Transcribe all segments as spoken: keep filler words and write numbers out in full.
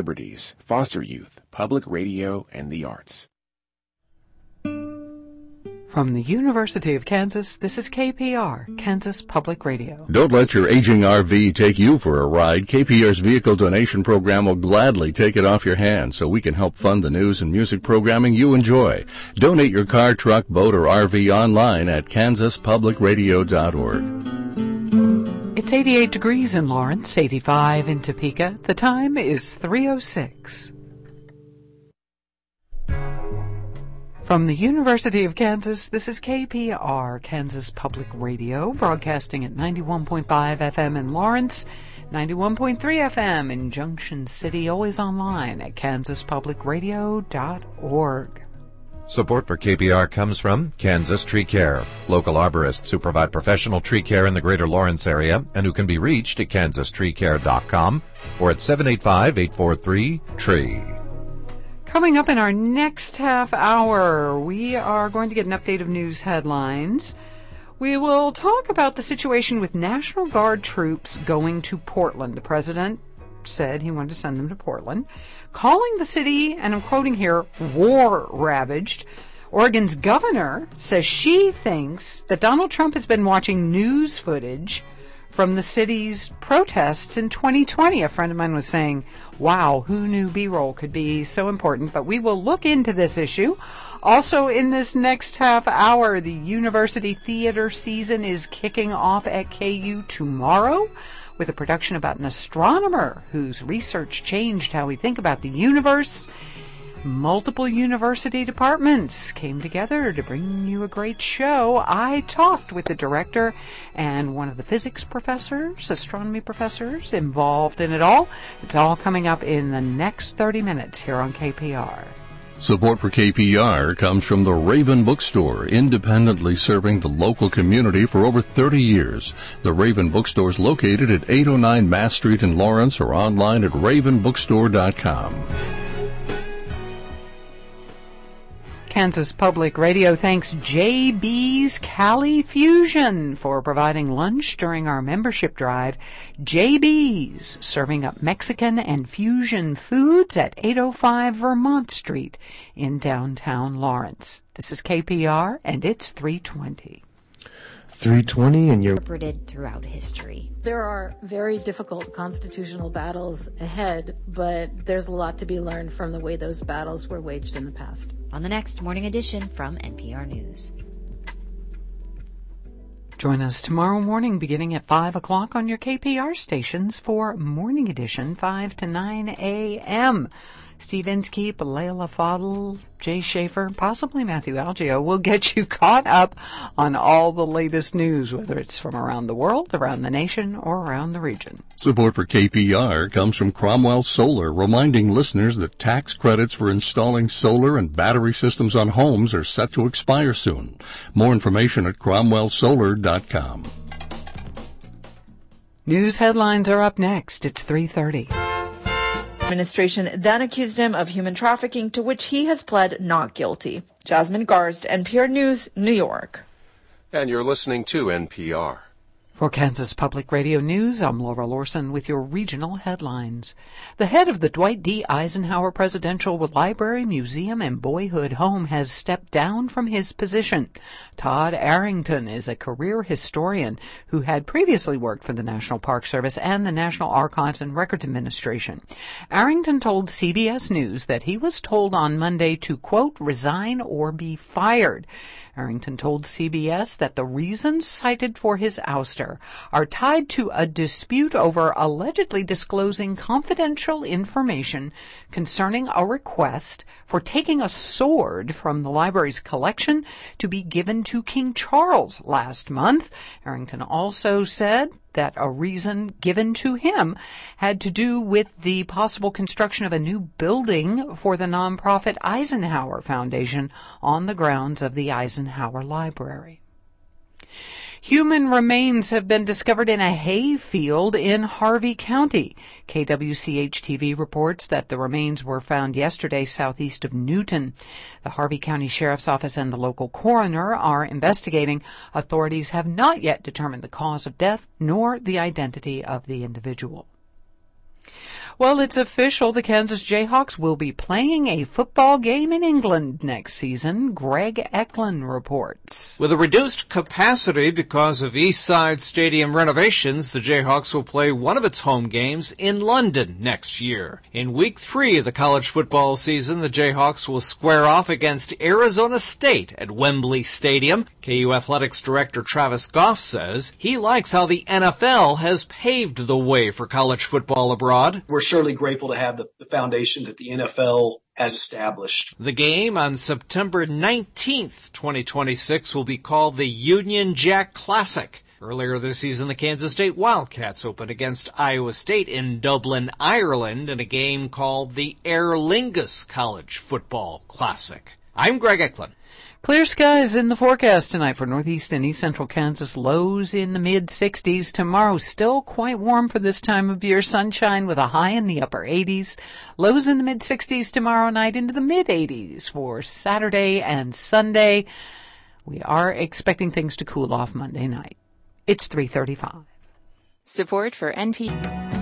liberties, foster youth, public radio, and the arts. From the University of Kansas, this is K P R, Kansas Public Radio. Don't let your aging R V take you for a ride. K P R's vehicle donation program will gladly take it off your hands so we can help fund the news and music programming you enjoy. Donate your car, truck, boat, or R V online at kansas public radio dot org. It's eighty-eight degrees in Lawrence, eighty-five in Topeka. The time is three oh six. From the University of Kansas, this is K P R, Kansas Public Radio, broadcasting at ninety-one point five F M in Lawrence, ninety-one point three F M in Junction City, always online at kansas public radio dot org. Support for K P R comes from Kansas Tree Care, local arborists who provide professional tree care in the greater Lawrence area and who can be reached at kansas tree care dot com or at seven eight five, eight four three, T R E E. Coming up in our next half hour, we are going to get an update of news headlines. We will talk about the situation with National Guard troops going to Portland. The president said he wanted to send them to Portland, calling the city, and I'm quoting here, war-ravaged. Oregon's governor says she thinks that Donald Trump has been watching news footage from the city's protests in twenty twenty. A friend of mine was saying, wow, who knew B-roll could be so important? But we will look into this issue. Also in this next half hour, the university theater season is kicking off at K U tomorrow with a production about an astronomer whose research changed how we think about the universe. Multiple university departments came together to bring you a great show. I talked with the director and one of the physics professors, astronomy professors involved in it all. It's all coming up in the next thirty minutes here on K P R. Support for K P R comes from the Raven Bookstore, independently serving the local community for over thirty years. The Raven Bookstore is located at eight oh nine Mass Street in Lawrence or online at raven bookstore dot com. Kansas Public Radio thanks J B's Cali Fusion for providing lunch during our membership drive. J B's, serving up Mexican and fusion foods at eight oh five Vermont Street in downtown Lawrence. This is K P R, and it's three twenty. three twenty, and you're interpreted throughout history. There are very difficult constitutional battles ahead, but there's a lot to be learned from the way those battles were waged in the past. On the next Morning Edition from N P R News. Join us tomorrow morning beginning at five o'clock on your K P R stations for Morning Edition, five to nine a.m. Steve Inskeep, Layla Fadl, Jay Schaefer, possibly Matthew Algio will get you caught up on all the latest news, whether it's from around the world, around the nation, or around the region. Support for K P R comes from Cromwell Solar, reminding listeners that tax credits for installing solar and battery systems on homes are set to expire soon. More information at cromwell solar dot com. News headlines are up next. It's three thirty. Administration then accused him of human trafficking, to which he has pled not guilty. Jasmine Garst, N P R News, New York. And you're listening to N P R. For Kansas Public Radio News, I'm Laura Lorson with your regional headlines. The head of the Dwight D. Eisenhower Presidential Library, Museum, and Boyhood Home has stepped down from his position. Todd Arrington is a career historian who had previously worked for the National Park Service and the National Archives and Records Administration. Arrington told C B S News that he was told on Monday to, quote, resign or be fired. Arrington told C B S that the reasons cited for his ouster are tied to a dispute over allegedly disclosing confidential information concerning a request for taking a sword from the library's collection to be given to King Charles last month. Arrington also said that a reason given to him had to do with the possible construction of a new building for the nonprofit Eisenhower Foundation on the grounds of the Eisenhower Library. Human remains have been discovered in a hay field in Harvey County. K W C H T V reports that the remains were found yesterday southeast of Newton. The Harvey County Sheriff's Office and the local coroner are investigating. Authorities have not yet determined the cause of death nor the identity of the individual. Well, it's official. The Kansas Jayhawks will be playing a football game in England next season. Greg Eklund reports. With a reduced capacity because of Eastside Stadium renovations, the Jayhawks will play one of its home games in London next year. In week three of the college football season, the Jayhawks will square off against Arizona State at Wembley Stadium. K U Athletics Director Travis Goff says he likes how the N F L has paved the way for college football abroad. We're surely grateful to have the, the foundation that the N F L has established. The game on September nineteenth, twenty twenty-six will be called the Union Jack Classic. Earlier this season, the Kansas State Wildcats opened against Iowa State in Dublin, Ireland, in a game called the Aer Lingus College Football Classic. I'm Greg Eklund. Clear skies in the forecast tonight for northeast and east central Kansas. Lows in the mid sixties. Tomorrow still quite warm for this time of year. Sunshine with a high in the upper eighties. Lows in the mid sixties tomorrow night, into the mid eighties for Saturday and Sunday. We are expecting things to cool off Monday night. It's three thirty-five. Support for N P.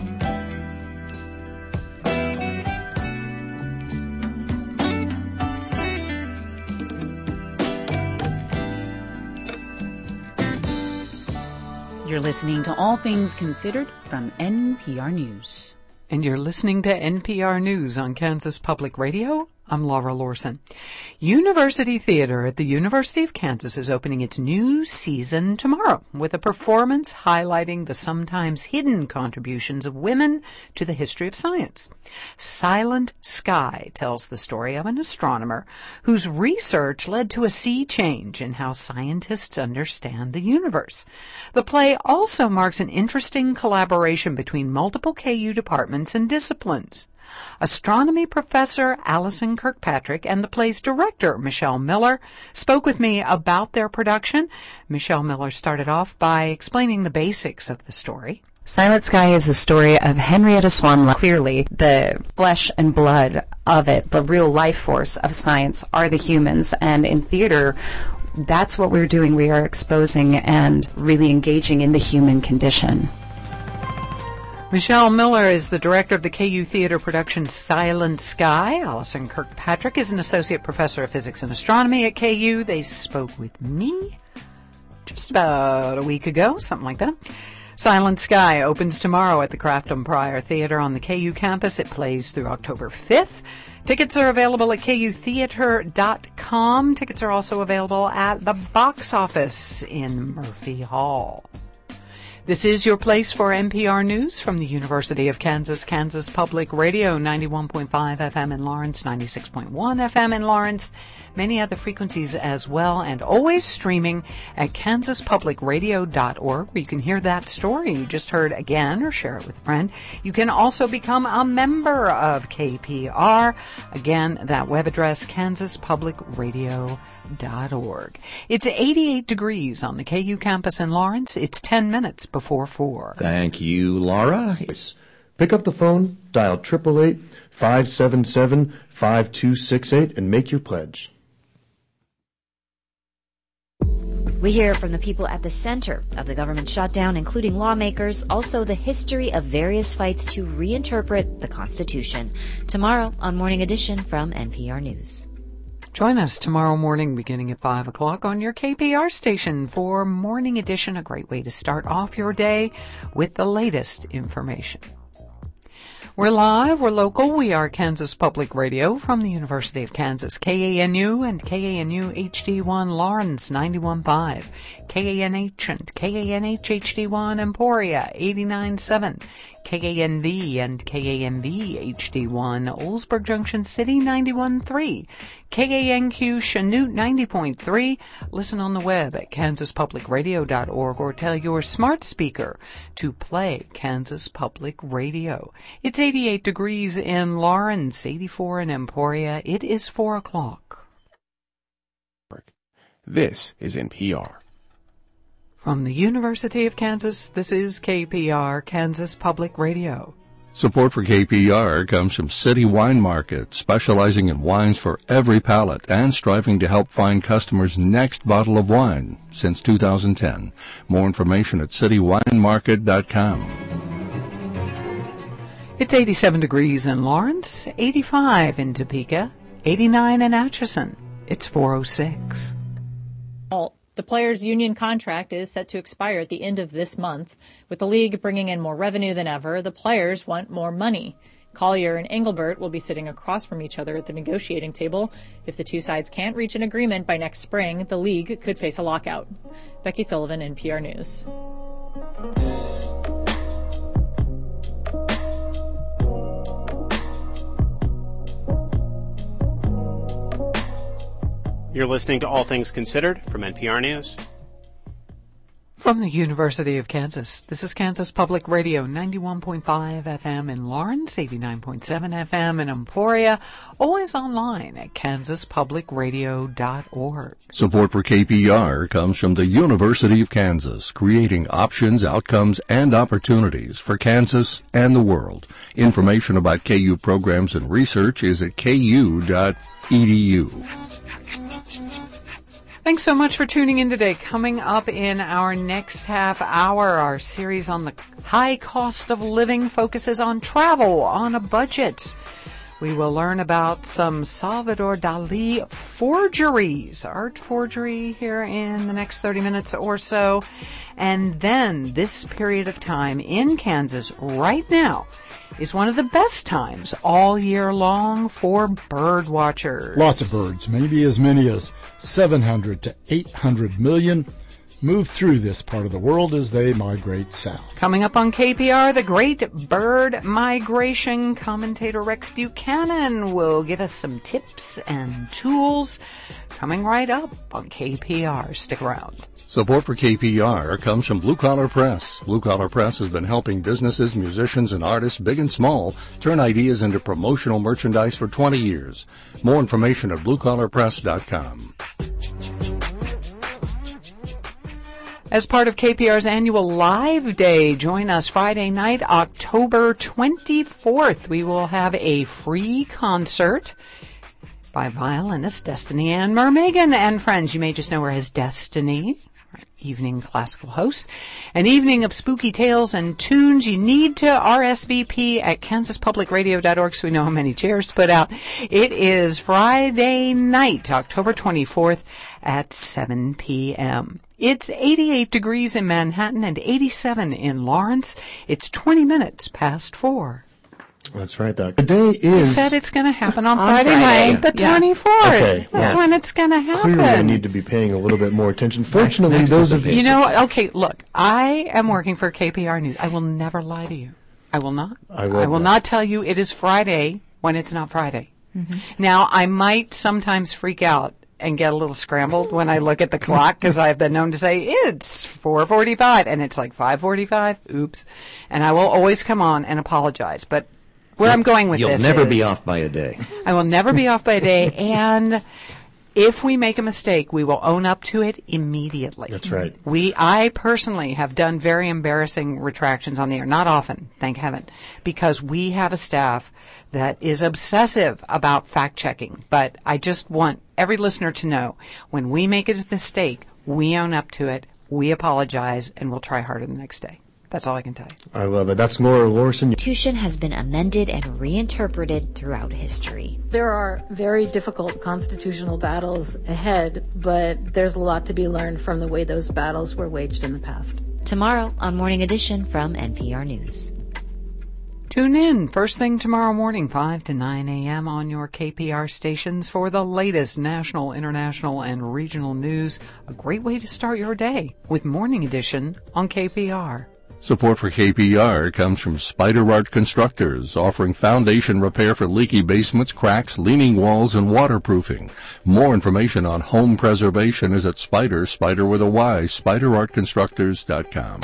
You're listening to All Things Considered from N P R News. And you're listening to N P R News on Kansas Public Radio. I'm Laura Lorson. University Theater at the University of Kansas is opening its new season tomorrow with a performance highlighting the sometimes hidden contributions of women to the history of science. Silent Sky tells the story of an astronomer whose research led to a sea change in how scientists understand the universe. The play also marks an interesting collaboration between multiple K U departments and disciplines. Astronomy professor Allison Kirkpatrick and the play's director, Michelle Miller, spoke with me about their production. Michelle Miller started off by explaining the basics of the story. Silent Sky is a story of Henrietta Swan. Clearly, the flesh and blood of it, the real life force of science, are the humans. And in theater, that's what we're doing. We are exposing and really engaging in the human condition. Michelle Miller is the director of the K U theater production Silent Sky. Allison Kirkpatrick is an associate professor of physics and astronomy at K U. They spoke with me just about a week ago, something like that. Silent Sky opens tomorrow at the Crafton Pryor Theater on the K U campus. It plays through October fifth. Tickets are available at K U theater dot com. Tickets are also available at the box office in Murphy Hall. This is your place for N P R News from the University of Kansas, Kansas Public Radio, ninety-one point five F M in Lawrence, ninety-six point one F M in Lawrence, many other frequencies as well, and always streaming at kansas public radio dot org, where you can hear that story you just heard again or share it with a friend. You can also become a member of K P R. Again, that web address, kansas public radio dot org. It's eighty-eight degrees on the K U campus in Lawrence. It's ten minutes before four. Thank you, Laura. Pick up the phone, dial eight eight eight, five seven seven, five two six eight, and make your pledge. We hear from the people at the center of the government shutdown, including lawmakers, also the history of various fights to reinterpret the Constitution. Tomorrow on Morning Edition from N P R News. Join us tomorrow morning beginning at five o'clock on your K P R station for Morning Edition, a great way to start off your day with the latest information. We're live, we're local, we are Kansas Public Radio from the University of Kansas, K A N U and K A N U H D one Lawrence ninety-one point five, K A N H and K A N H H D one Emporia eighty-nine point seven, K A N V and K A N V H D one Oldsburg Junction City ninety-one point three, K A N Q Chanute ninety point three. Listen on the web at kansas public radio dot org or tell your smart speaker to play Kansas Public Radio. It's eighty-eight degrees in Lawrence, eighty-four in Emporia. It is four o'clock. This is N P R. From the University of Kansas, this is K P R, Kansas Public Radio. Support for K P R comes from City Wine Market, specializing in wines for every palate and striving to help find customers' next bottle of wine since two thousand ten. More information at city wine market dot com. It's eighty-seven degrees in Lawrence, eighty-five in Topeka, eighty-nine in Atchison. It's four oh six. The players' union contract is set to expire at the end of this month. With the league bringing in more revenue than ever, the players want more money. Collier and Engelbert will be sitting across from each other at the negotiating table. If the two sides can't reach an agreement by next spring, the league could face a lockout. Becky Sullivan, N P R News. You're listening to All Things Considered from N P R News. From the University of Kansas, this is Kansas Public Radio, ninety-one point five F M in Lawrence, eighty-nine point seven F M in Emporia, always online at kansas public radio dot org. Support for K P R comes from the University of Kansas, creating options, outcomes, and opportunities for Kansas and the world. Information about K U programs and research is at k u dot e d u. Thanks so much for tuning in today. Coming up in our next half hour, our series on the high cost of living focuses on travel on a budget. We will learn about some Salvador Dali forgeries, art forgery here in the next thirty minutes or so. And then this period of time in Kansas right now is one of the best times all year long for bird watchers. Lots of birds, maybe as many as seven hundred to eight hundred million, move through this part of the world as they migrate south. Coming up on K P R, the great bird migration commentator Rex Buchanan will give us some tips and tools. Coming right up on K P R. Stick around. Support for K P R comes from Blue Collar Press. Blue Collar Press has been helping businesses, musicians, and artists, big and small, turn ideas into promotional merchandise for twenty years. More information at blue collar press dot com. As part of K P R's annual Live Day, join us Friday night, October twenty-fourth. We will have a free concert by violinist Destiny Ann Mermegan and friends. You may just know her as Destiny, our evening classical host. An evening of spooky tales and tunes. You need to R S V P at kansas public radio dot org so we know how many chairs to put out. It is Friday night, October twenty-fourth at seven p.m. It's eighty-eight degrees in Manhattan and eighty-seven in Lawrence. It's twenty minutes past four. That's right, Doc. The day is... You said it's going to happen on, on Friday, Friday night, the yeah. twenty-fourth. Okay. That's Yes. when it's going to happen. Clearly I need to be paying a little bit more attention. Fortunately, Next those of you... You know, okay, look, I am working for K P R News. I will never lie to you. I will not. I will, I will not. not tell you it is Friday when it's not Friday. Mm-hmm. Now, I might sometimes freak out and get a little scrambled when I look at the clock because I've been known to say it's four forty-five and it's like five forty-five. Oops. And I will always come on and apologize. But where I'm going with You'll this never is, be off by a day. I will never be off by a day. And if we make a mistake, we will own up to it immediately. That's right. We, I personally have done very embarrassing retractions on the air. Not often, thank heaven, because we have a staff that is obsessive about fact-checking. But I just want every listener to know, when we make a mistake, we own up to it, we apologize, and we'll try harder the next day. That's all I can tell you. I love it. That's Laura Lorson. The Constitution has been amended and reinterpreted throughout history. There are very difficult constitutional battles ahead, but there's a lot to be learned from the way those battles were waged in the past. Tomorrow on Morning Edition from N P R News. Tune in first thing tomorrow morning, five to nine a.m. on your K P R stations for the latest national, international, and regional news. A great way to start your day with Morning Edition on K P R. Support for K P R comes from Spider Art Constructors, offering foundation repair for leaky basements, cracks, leaning walls, and waterproofing. More information on home preservation is at Spider, Spider with a Y, spider art constructors dot com.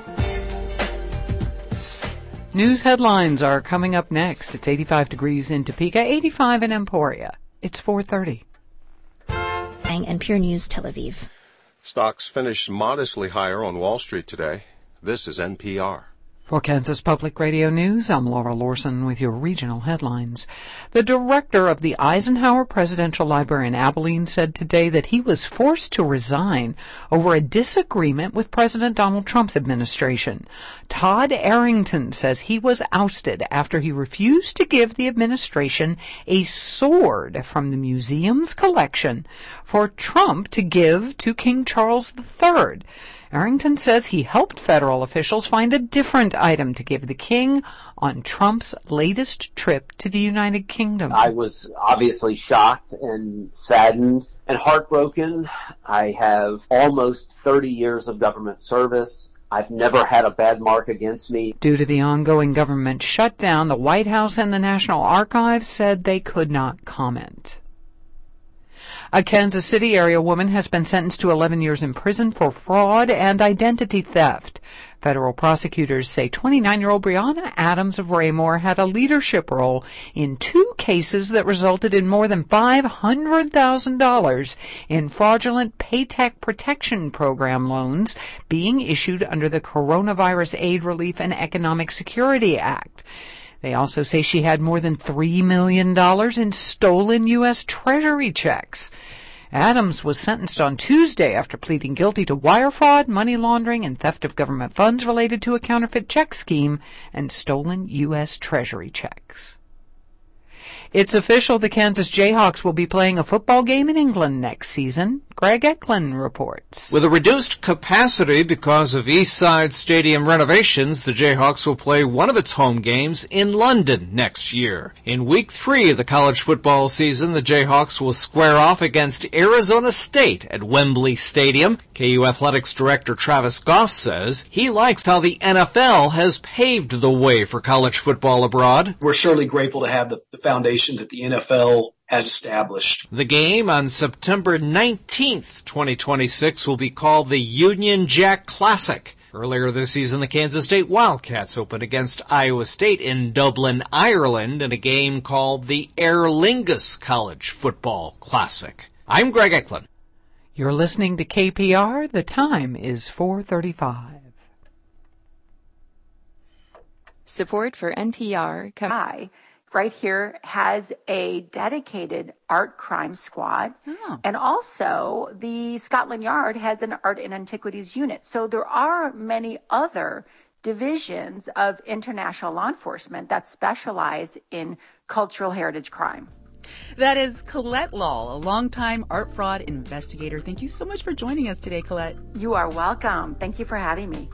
News headlines are coming up next. It's eighty-five degrees in Topeka, eighty-five in Emporia. It's four thirty. N P R News, Tel Aviv. Stocks finished modestly higher on Wall Street today. This is N P R. For Kansas Public Radio News, I'm Laura Lorson with your regional headlines. The director of the Eisenhower Presidential Library in Abilene said today that he was forced to resign over a disagreement with President Donald Trump's administration. Todd Arrington says he was ousted after he refused to give the administration a sword from the museum's collection for Trump to give to King Charles the Third. Arrington says he helped federal officials find a different item to give the king on Trump's latest trip to the United Kingdom. I was obviously shocked and saddened and heartbroken. I have almost thirty years of government service. I've never had a bad mark against me. Due to the ongoing government shutdown, the White House and the National Archives said they could not comment. A Kansas City area woman has been sentenced to eleven years in prison for fraud and identity theft. Federal prosecutors say twenty-nine-year-old Brianna Adams of Raymore had a leadership role in two cases that resulted in more than five hundred thousand dollars in fraudulent Paycheck Protection Program loans being issued under the Coronavirus Aid, Relief, and Economic Security Act. They also say she had more than three million dollars in stolen U S Treasury checks. Adams was sentenced on Tuesday after pleading guilty to wire fraud, money laundering, and theft of government funds related to a counterfeit check scheme and stolen U S Treasury checks. It's official, the Kansas Jayhawks will be playing a football game in England next season. Greg Eklund reports. With a reduced capacity because of East Side Stadium renovations, the Jayhawks will play one of its home games in London next year. In week three of the college football season, the Jayhawks will square off against Arizona State at Wembley Stadium. K U Athletics Director Travis Goff says he likes how the N F L has paved the way for college football abroad. We're surely grateful to have the, the foundation that the N F L has established. The game on September nineteenth, twenty twenty-six will be called the Union Jack Classic. Earlier this season, the Kansas State Wildcats opened against Iowa State in Dublin, Ireland in a game called the Aer Lingus College Football Classic. I'm Greg Eklund. You're listening to K P R. The time is four thirty-five. Support for N P R come by. Right here has a dedicated art crime squad. Oh. And also the Scotland Yard has an art and antiquities unit. So there are many other divisions of international law enforcement that specialize in cultural heritage crime. That is Colette Law, a longtime art fraud investigator. Thank you so much for joining us today, Colette. You are welcome. Thank you for having me.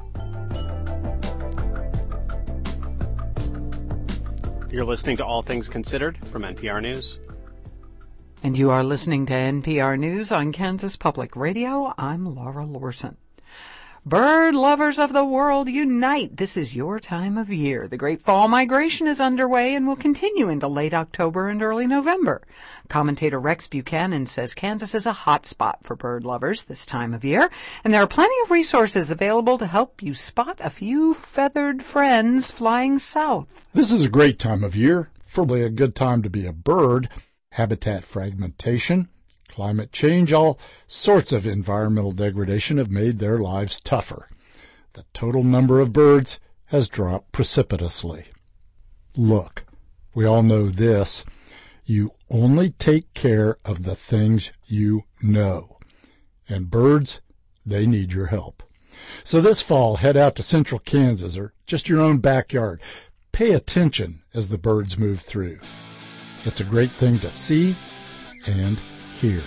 You're listening to All Things Considered from N P R News. And you are listening to N P R News on Kansas Public Radio. I'm Laura Lorson. Bird lovers of the world unite. This is your time of year. The great fall migration is underway and will continue into late October and early November. Commentator Rex Buchanan says Kansas is a hot spot for bird lovers this time of year, and there are plenty of resources available to help you spot a few feathered friends flying south. This is a great time of year, probably a good time to be a bird. Habitat fragmentation, climate change, all sorts of environmental degradation have made their lives tougher. The total number of birds has dropped precipitously. Look, we all know this. You only take care of the things you know. And birds, they need your help. So this fall, head out to central Kansas or just your own backyard. Pay attention as the birds move through. It's a great thing to see and hear.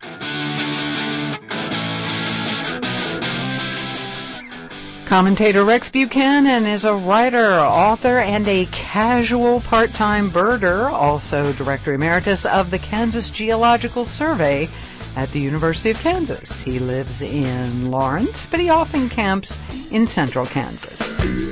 Commentator Rex Buchanan is a writer, author, and a casual part-time birder, also Director Emeritus of the Kansas Geological Survey at the University of Kansas. He lives in Lawrence, but he often camps in central Kansas.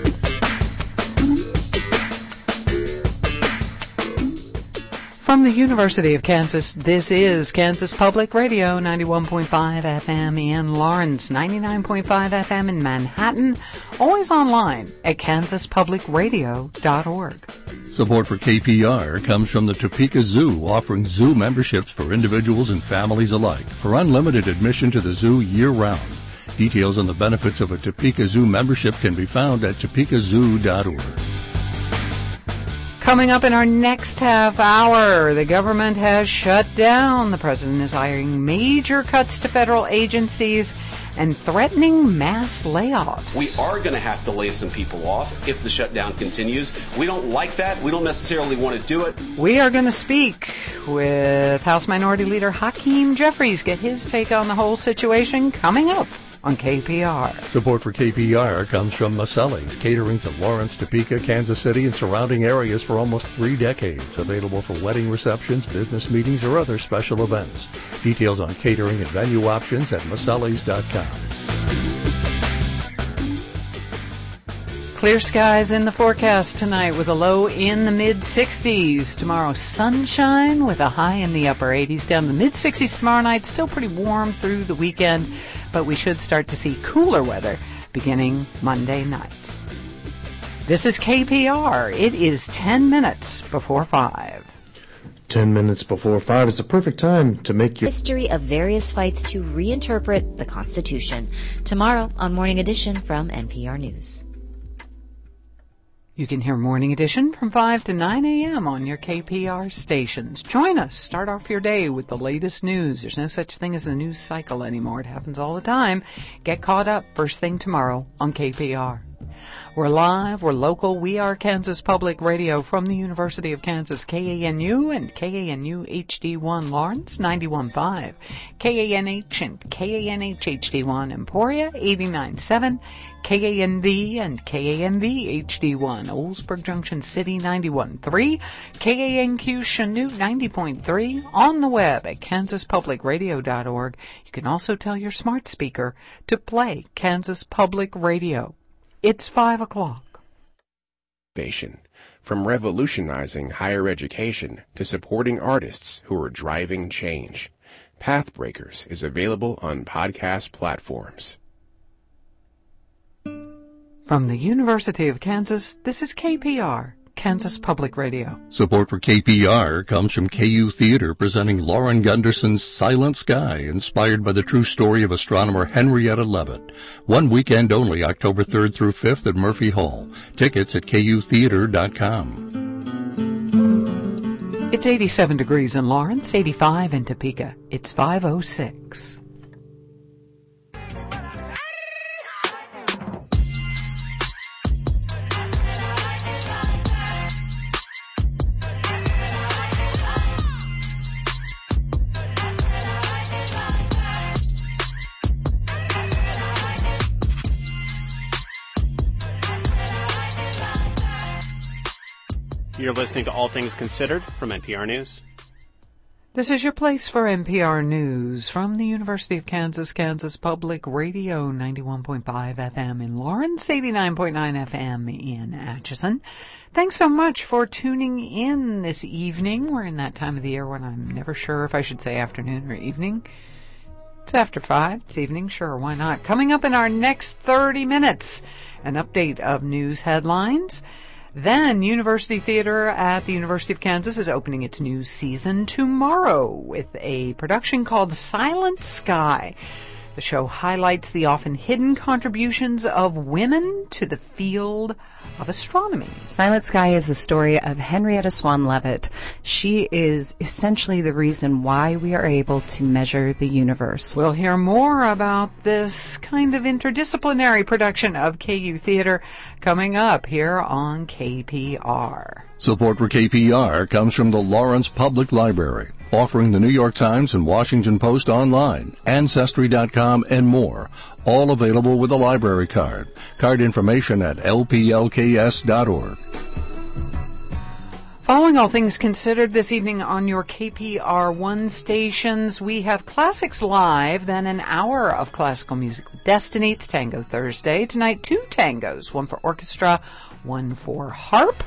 From the University of Kansas, this is Kansas Public Radio, ninety-one point five F M in Lawrence, ninety-nine point five F M in Manhattan, always online at kansas public radio dot org. Support for K P R comes from the Topeka Zoo, offering zoo memberships for individuals and families alike for unlimited admission to the zoo year-round. Details on the benefits of a Topeka Zoo membership can be found at topeka zoo dot org. Coming up in our next half hour, the government has shut down. The president is eyeing major cuts to federal agencies and threatening mass layoffs. We are going to have to lay some people off if the shutdown continues. We don't like that. We don't necessarily want to do it. We are going to speak with House Minority Leader Hakeem Jeffries, get his take on the whole situation coming up on K P R. Support for K P R comes from Maselli's, catering to Lawrence, Topeka, Kansas City, and surrounding areas for almost three decades. Available for wedding receptions, business meetings, or other special events. Details on catering and venue options at masellis dot com. Clear skies in the forecast tonight with a low in the mid-sixties. Tomorrow, sunshine with a high in the upper eighties. Down to the mid-sixties tomorrow night. Still pretty warm through the weekend, but we should start to see cooler weather beginning Monday night. This is K P R. It is ten minutes before five. Ten minutes before five is the perfect time to make your history of various fights to reinterpret the Constitution. Tomorrow on Morning Edition from N P R News. You can hear Morning Edition from five to nine a.m. on your K P R stations. Join us. Start off your day with the latest news. There's no such thing as a news cycle anymore. It happens all the time. Get caught up first thing tomorrow on K P R. We're live, we're local, we are Kansas Public Radio from the University of Kansas, K A N U and K A N U H D one Lawrence, ninety-one point five, K A N H and K A N H H D one Emporia, eighty-nine point seven, K A N V and K A N V H D one Oldsburg Junction City, ninety-one point three, K A N Q Chanute, ninety point three, on the web at kansas public radio dot org. You can also tell your smart speaker to play Kansas Public Radio. It's five o'clock. From revolutionizing higher education to supporting artists who are driving change, Pathbreakers is available on podcast platforms. From the University of Kansas, this is K P R, Kansas Public Radio. Support for K P R comes from K U Theater, presenting Lauren Gunderson's Silent Sky, inspired by the true story of astronomer Henrietta Leavitt. One weekend only, October third through fifth at Murphy Hall. Tickets at K U theater dot com. It's eighty-seven degrees in Lawrence, eighty-five in Topeka. It's five oh six. You're listening to All Things Considered from N P R News. This is your place for N P R News from the University of Kansas, Kansas Public Radio, ninety-one point five F M in Lawrence, eighty-nine point nine F M in Atchison. Thanks so much for tuning in this evening. We're in that time of the year when I'm never sure if I should say afternoon or evening. It's after five. It's evening. Sure, why not? Coming up in our next thirty minutes, an update of news headlines. Then, University Theater at the University of Kansas is opening its new season tomorrow with a production called Silent Sky. The show highlights the often hidden contributions of women to the field of astronomy. Silent Sky is the story of Henrietta Swan Leavitt. She is essentially the reason why we are able to measure the universe. We'll hear more about this kind of interdisciplinary production of K U Theater coming up here on K P R. Support for K P R comes from the Lawrence Public Library, offering the New York Times and Washington Post online, Ancestry dot com, and more. All available with a library card. Card information at L P L K S dot org. Following All Things Considered this evening on your K P R one stations, we have Classics Live, then an hour of classical music with Destiny. It's Tango Thursday. Tonight, two tangos, one for orchestra, one for harp.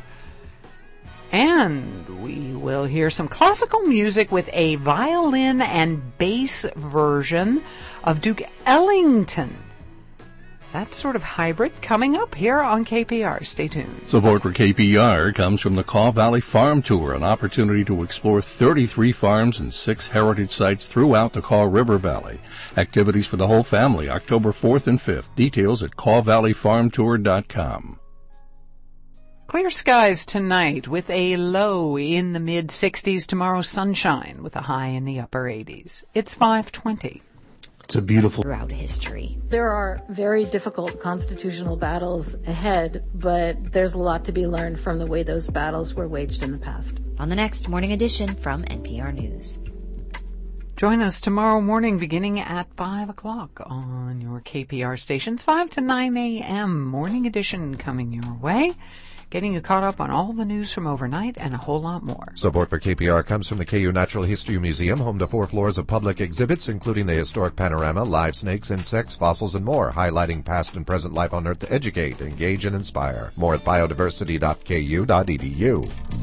And we will hear some classical music with a violin and bass version of Duke Ellington. That's sort of hybrid coming up here on K P R. Stay tuned. Support for K P R comes from the Kaw Valley Farm Tour, an opportunity to explore thirty-three farms and six heritage sites throughout the Kaw River Valley. Activities for the whole family, October fourth and fifth. Details at kaw valley farm tour dot com. Clear skies tonight with a low in the mid sixties. Tomorrow, sunshine with a high in the upper eighties. It's five twenty. It's a beautiful throughout history. There are very difficult constitutional battles ahead, but there's a lot to be learned from the way those battles were waged in the past. On the next Morning Edition from N P R News. Join us tomorrow morning beginning at five o'clock on your K P R stations. five to nine a.m. Morning Edition coming your way. Getting you caught up on all the news from overnight and a whole lot more. Support for K P R comes from the K U Natural History Museum, home to four floors of public exhibits, including the historic panorama, live snakes, insects, fossils, and more, highlighting past and present life on Earth to educate, engage, and inspire. More at biodiversity dot k u dot e d u.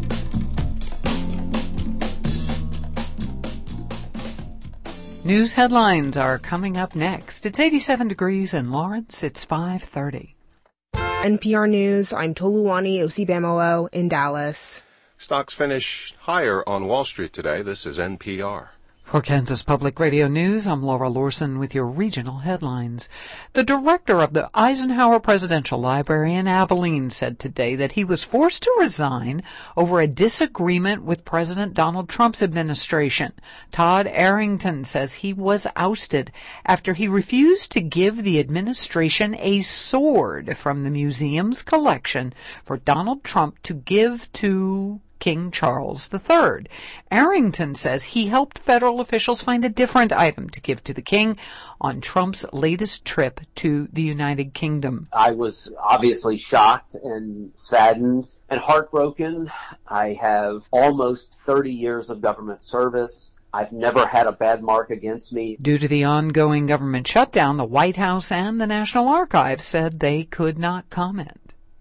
News headlines are coming up next. It's eighty-seven degrees in Lawrence. It's five thirty. N P R News, I'm Toluwani Osibamolo in Dallas. Stocks finish higher on Wall Street today. This is N P R. For Kansas Public Radio News, I'm Laura Lorson with your regional headlines. The director of the Eisenhower Presidential Library in Abilene said today that he was forced to resign over a disagreement with President Donald Trump's administration. Todd Arrington says he was ousted after he refused to give the administration a sword from the museum's collection for Donald Trump to give to King Charles the Third. Arrington says he helped federal officials find a different item to give to the king on Trump's latest trip to the United Kingdom. I was obviously shocked and saddened and heartbroken. I have almost thirty years of government service. I've never had a bad mark against me. Due to the ongoing government shutdown, the White House and the National Archives said they could not comment.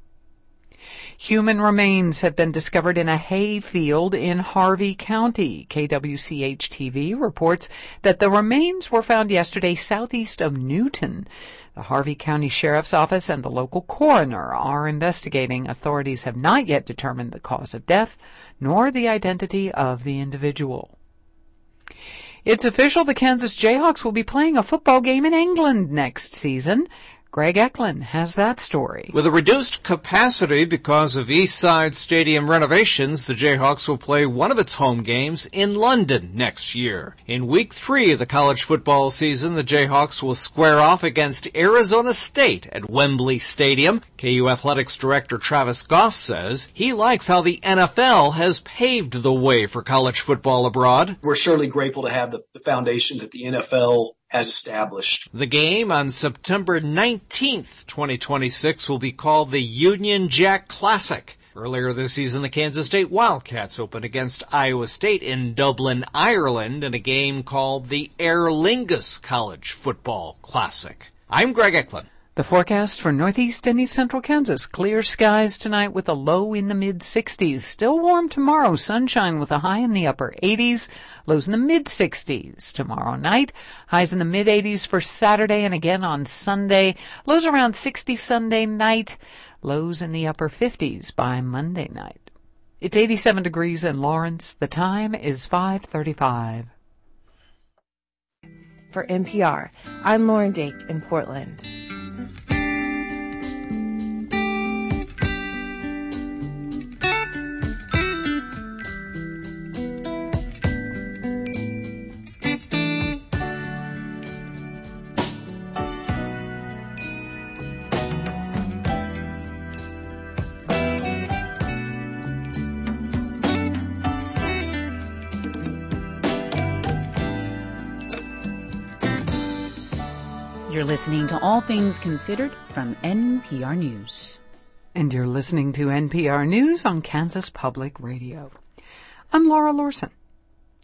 Human remains have been discovered in a hay field in Harvey County. K W C H T V reports that the remains were found yesterday southeast of Newton. The Harvey County Sheriff's Office and the local coroner are investigating. Authorities have not yet determined the cause of death, nor the identity of the individual. It's official, the Kansas Jayhawks will be playing a football game in England next season. Greg Eklund has that story. With a reduced capacity because of East Side Stadium renovations, the Jayhawks will play one of its home games in London next year. In week three of the college football season, the Jayhawks will square off against Arizona State at Wembley Stadium. K U Athletics Director Travis Goff says he likes how the N F L has paved the way for college football abroad. We're surely grateful to have the, the foundation that the N F L has established. The game on September nineteenth, twenty twenty-six will be called the Union Jack Classic. Earlier this season, the Kansas State Wildcats opened against Iowa State in Dublin, Ireland, in a game called the Aer Lingus College Football Classic. I'm Greg Eklund. The forecast for northeast and east central Kansas. Clear skies tonight with a low in the mid sixties. Still warm tomorrow. Sunshine with a high in the upper eighties. Lows in the mid sixties tomorrow night. Highs in the mid eighties for Saturday and again on Sunday. Lows around sixty Sunday night. Lows in the upper fifties by Monday night. It's eighty-seven degrees in Lawrence. The time is five thirty-five. For N P R, I'm Lauren Dake in Portland. You're listening to All Things Considered from N P R News. And you're listening to N P R News on Kansas Public Radio. I'm Laura Lorson.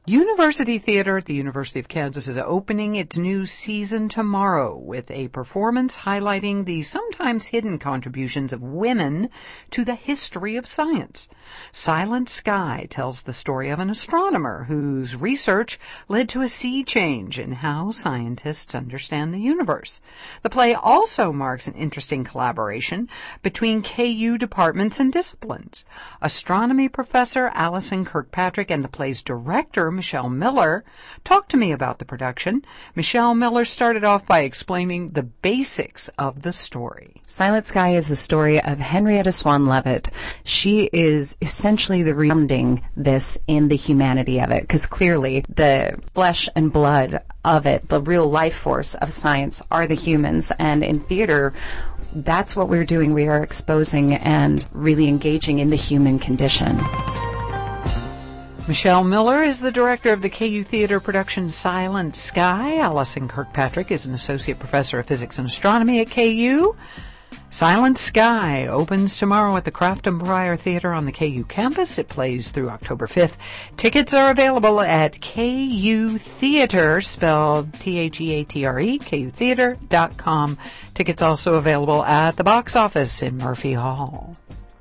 University Theater at the University of Kansas is opening its new season tomorrow with a performance highlighting the sometimes hidden contributions of women to the history of science. Silent Sky tells the story of an astronomer whose research led to a sea change in how scientists understand the universe. The play also marks an interesting collaboration between K U departments and disciplines. Astronomy professor Alison Kirkpatrick and the play's director, Michelle Miller, talked to me about the production. Michelle Miller started off by explaining the basics of the story. Silent Sky is the story of Henrietta Swan Leavitt. She is essentially the grounding this in the humanity of it, because clearly the flesh and blood of it, the real life force of science, are the humans. And in theater, that's what we're doing. We are exposing and really engaging in the human condition. Michelle Miller is the director of the K U Theater production Silent Sky. Alison Kirkpatrick is an associate professor of physics and astronomy at K U. Silent Sky opens tomorrow at the Crafton Breyer Theater on the K U campus. It plays through October fifth. Tickets are available at K U Theater, spelled T H E A T R E, K U theater dot com. Tickets also available at the box office in Murphy Hall.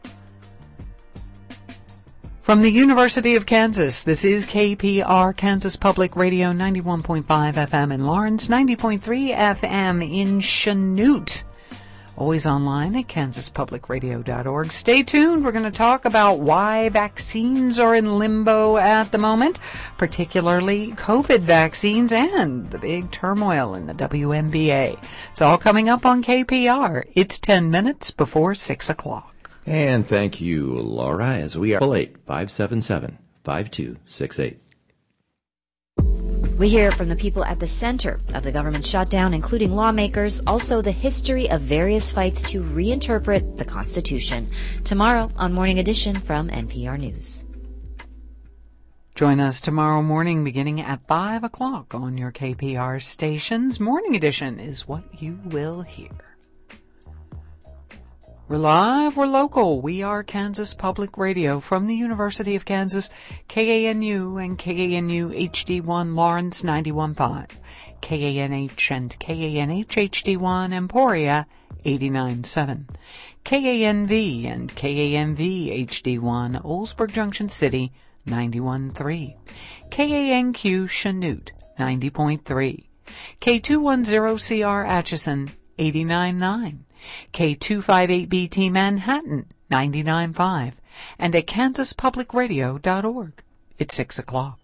From the University of Kansas, this is K P R, Kansas Public Radio, ninety-one point five F M in Lawrence, ninety point three F M in Chanute. Always online at kansas public radio dot org. Stay tuned. We're going to talk about why vaccines are in limbo at the moment, particularly COVID vaccines and the big turmoil in the W N B A. It's all coming up on K P R. It's ten minutes before six o'clock. And thank you, Laura, as we are eight five seven seven, five two six eight. We hear from the people at the center of the government shutdown, including lawmakers, also the history of various fights to reinterpret the Constitution. Tomorrow on Morning Edition from N P R News. Join us tomorrow morning beginning at five o'clock on your K P R stations. Morning Edition is what you will hear. We're live, we're local. We are Kansas Public Radio from the University of Kansas, K A N U and K A N U H D one Lawrence ninety-one point five, K A N H and K A N H H D one Emporia eighty-nine point seven, K A N V and K A N V H D one Oldsburg Junction City ninety-one point three, K A N Q Chanute ninety point three, K two ten C R Atchison eighty-nine point nine, K two fifty-eight B T Manhattan ninety-nine point five, and at kansas public radio dot org. It's six o'clock.